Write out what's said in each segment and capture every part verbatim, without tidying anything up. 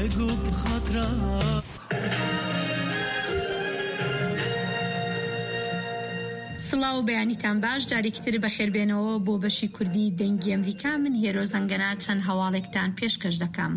بگو بخاطرم. سڵاو بەیانیتان باش، جارێکتر بەخێربێنەوە بۆ بەشی کوردی دەنگی ئەمریکا. من هێرۆ زەنگەنە چەند هەواڵێکتان پێشکەش دەکەم.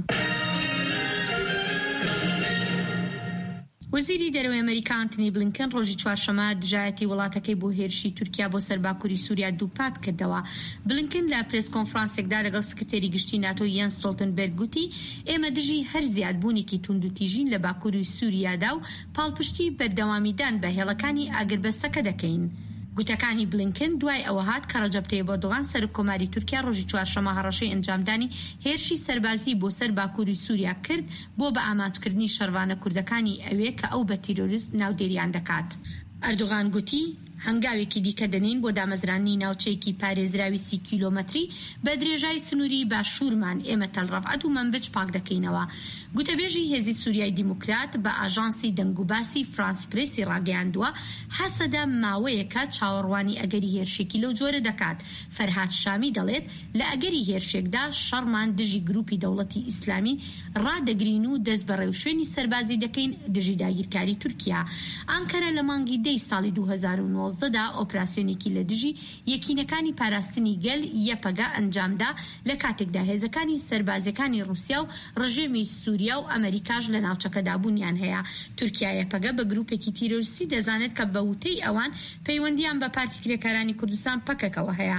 وەزیری دەرەوەی ئەمریکا ئەنتۆنی بلینکن ڕۆژی چوارشەممە دژایەتی وڵاتەکەی بۆ هێرشی تورکیا بۆ سەرباکووری سووریا دووپات کردەوە. بلینکن لە پرێس کۆنفرانسێکدا لەگەڵ سکرتێری گشتی ناتۆ یەنس ستۆڵتنبێرگ گوتی ئێمە دژی هەر زیادبوونێکی توند و تیژین لە باکووری سووریادا و پاڵپشتی بەردەوامیدان بە هێڵەکانی ئاگربەستەکە دەکەین. گوتەکانی بلینکن دوای ئەوە هات کە ڕەجەب تەیب ئەردۆغان سەرۆکۆماری تورکیا ڕۆژی چوارشەممە هەڕەشەی ئەنجامدانی هێرشی سەربازی بۆ سەر باکووری سووریا کرد بۆ بە ئامانجکردنی شەڕوانە کوردەکانی ئەوێ کە ئەو بە تیرۆریست ناودێریان دەکات. ئەردۆغان گوتی هەنگاوێکی دیکە دەنین بۆ دامەزرانی ناوچەیەکی پارێزراوی سی کیلۆمەتری بە درێژای سنووری باشوورمان ئێمە تەلڕەفعەت و مەنبج پاک دەکەینەوە. گوتەبێژی هێزی سووریای دیموکرات بە ئاژانسی دەنگوباسی فرانس پرێسی ڕاگەیاندووە حەسەدا ماوەیەکە چاوەڕوانی ئەگەری هێرشێکی لەو جۆرە دەکات. فەرهاد شامی دەڵێت لە ئەگەری هێرشێکدا شەڕمان دژی گروپی دەوڵەتی ئیسلامی ڕادەگرین و دەست بە ڕێوشوێنی سەربازی دەکەین دژی داگیرکاری تورکیا. ئەنکەرە لە مانگی دەی ساڵی دوو هەزار و نۆزدەدا ئۆپراسیۆنێکی لە دژی یەکینەکانی پاراستنی گەل یەپەگا ئەنجامدا لە کاتێکدا هێزەکانی سەربازەکانی رووسیا و ڕژێمی سووریا و ئەمریکاش لە ناوچەکەدا بوونیان هەیە. تورکیا یەپەگە بە گروپێکی تیرۆریستی دەزانێت کە بە وتەی ئەوان پەیوەندیان بە پارتی کرێکارانی کوردستان پەکەکەوە هەیە.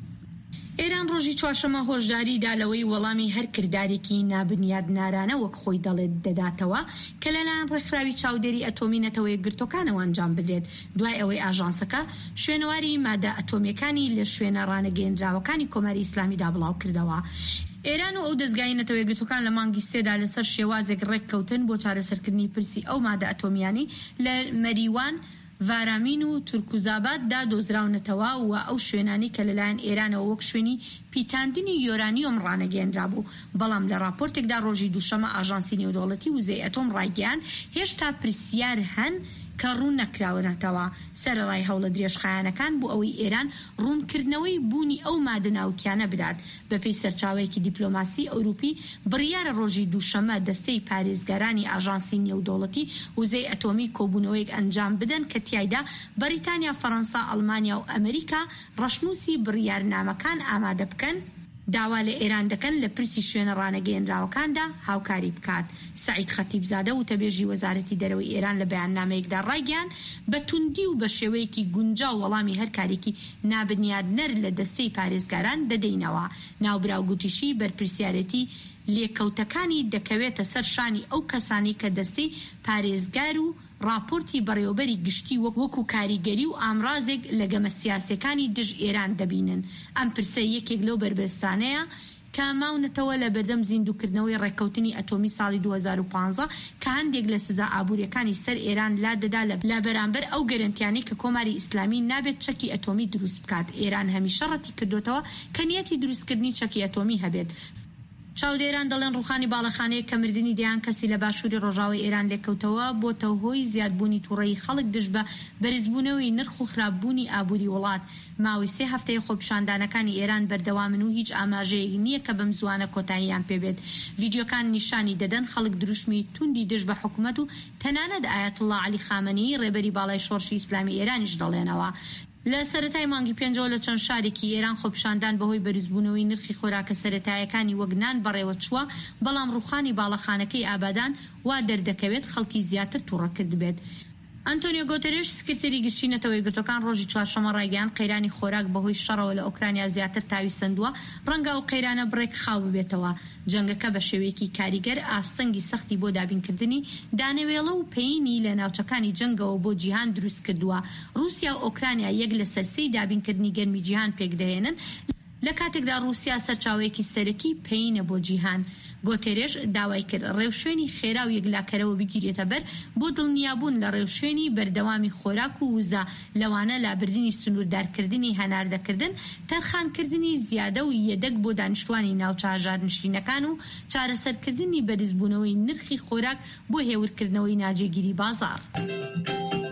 ئێران ڕۆژی چوارشەممە هۆشداریدا لەوەی وەڵامی هەر کردارێکی نابنیاد نارانە وەک خۆی دەڵێت دەداتەوە کە لەلایەن ڕێکخراوی چاودێری ئەتۆمی نەتەوەیە گرتوەکانەوە ئەنجام بدرێت دوای ئەوەی ئاژانسەکە شوێنەواری مادە ئەتۆمیەکانی لە شوێنە ڕانەگەیەنراوەکانی کۆماری ئیسلامیدا بڵاو کردەوە. ئێران و ئەو دەستگای نەتەوەیە گرتوەکان لە مانگی سێدا لەسەر شێوازێک ڕێککەوتن بۆ چارەسەرکردنی پرسی ئەو مادە ئەتۆمیانی لە مەریوان، ڤارامین و تورکوزاباددا دۆزراونەتەوە و ئەو شوێنانی کە لەلایەن ئێرانەوە وەک شوێنی پیتاندنی یۆرانیۆم ڕانەگەیەنرا بوو. بەڵام لە راپۆرتێکدا ڕۆژی دووشەممە ئاژانسی نێودەوڵەتی وزەی ئەتۆم ڕایگەیاند هێشتا پرسیار هەن کە ڕوون نەکراونەتەوە. سەرەڕای هەوڵە درێژخایەنەکان بۆ ئەوەی ئێران ڕوونکردنەوەی بوونی ئەو مادە ناوکیانە بدات. بەپێی سەرچاوەیەکی دیپلۆماسی ئەوروپی بڕیارە ڕۆژی دووشەممە دەستەی پارێزگارانی ئاژانسی نێودەوڵەتی وزەی ئەتۆمی کۆبوونەوەیەک ئەنجام بدەن کە تیایدا بەریتانیا، فەڕەنسا، ئەڵمانیا و ئەمریکا ڕەشنووسی بڕیارنامەکان ئامادە بکەن داوا لە ئێران دەکەن لە پرسی شوێنە ڕانەگەیەنراوەکاندا هاوکاری بکات. سعید خەتیبزادە وتەبێژی وەزارەتی دەرەوەی ئێران لە بەیاننامەیەکدا ڕایگەیاند بە توندی و بە شێوەیەکی گونجاو وەڵامی هەر کارێکی نابنیادنەر لە دەستەی پارێزگاران دەدەینەوە. ناوبراو گوتیشی بەرپرسیارەتی لێکەوتەکانی دەکەوێتە سەر شانی ئەو کەسانی کە دەستەی پارێزگار و راپۆرتی بەڕێوەبەری گشتی وەکو کاریگەری و ئامرازێک لە گەمە سیاسەکانی دژ ئێران دەبینن. ئەم پرسە یەکێک لەو بربرستانەیە کە ماونەتەوە لە بەردەم زیندووکردنەوەی ڕێککەوتنی ئەتۆمی ساڵی دوو هەزار و پانزە کە هەندێک لە سزا ئابوووریەکانی سەر ئێران لا دەدا لە بەرامبەر ئەو گەرنتیانەی کە کۆماری ئیسلامی نابێت چەکی ئەتۆمی دروست بکات. ئێران هەمیشە ڕەتی کردوتەوە کە نیەتی دروستکردنی چەکی ئەتۆمی هەبێت. چاودێران دەڵێن ڕوخانی باڵەخانەیە کە مردنی دەیان کەسی لە باشووری ڕۆژاوی ئێران لێکەوتەوە بۆتە هۆی زیادبوونی تووڕەیی خەڵک دژ بە بەرزبوونەوەی نرخ و خراپبوونی ئابووری وڵات. ماوەی سێ هەفتەیە خۆپیشاندانەکانی ئێران بەردەوامن و هیچ ئاماژەیەک نییە کە بەم زوانە کۆتاییان پێبێت. ڤیدیۆکان نیشانی دەدەن خەڵک دروشمی توندی دژ بە حکوومەت و تەنانەت ئایەتوڵڵا عەلی خامنەیی ڕێبەری باڵای شۆڕشی ئیسلامی ئێرانیش دەڵێنەوە. لە سەرەتای مانگی پێنجەوە لە چەند شارێکی ئێران خۆپیشاندان بەهۆی بەرزبوونەوەی نرخی خۆراکە سەرەتایەکانی وەک نان بەڕێوە چووە، بەڵام ڕوخانی باڵەخانەکەی ئابادان وا دەردەکەوێت خەڵکی زیاتر تووڕەکرد بێت. ئەنتۆنیۆ گۆتێرێش سکرتێری گشتی نەتەوەی گرتوەکان ڕۆژی چوارشەممە ڕایگەیاند قەیرانی خۆراک بەهۆی شەڕەوە لە ئۆکرانیا زیاتر تاویستەندووە، ڕەنگە ئەو قەیرانە بڕێک خاو ببێتەوە. جەنگەکە بە شێوەیەکی کاریگەر ئاستەنگی سەختی بۆ دابینکردنی دانەوێڵە و پەیینی لە ناوچەکانی جەنگەوە بۆ جیهان دروست کردووە. رووسیا و ئۆکرانیا یەک لە سەرسەی دابینکردنی گەرمی جیهان پێکدەهێنن لە کاتێکدا رووسیا سەرچاوەیەکی سەرەکی پەیینە بۆ جیهان. گۆتێرێش داوای کرد ڕێوشوێنی خێرا و یەکلاکەرەوە بگیرێتە بەر بۆ دڵنیابوون لە ڕێوشوێنی بەردەوامی خۆراک و وزە، لەوانە لابردنی سنووردارکردنی هەناردەکردن، تەرخانکردنی زیادە و یەدەک بۆ دانیشتوانی ناوچە هەژارنشینەکان و چارەسەرکردنی بەرزبوونەوەی نرخی خۆراک بۆ هێورکردنەوەی ناجێگیری بازاڕ.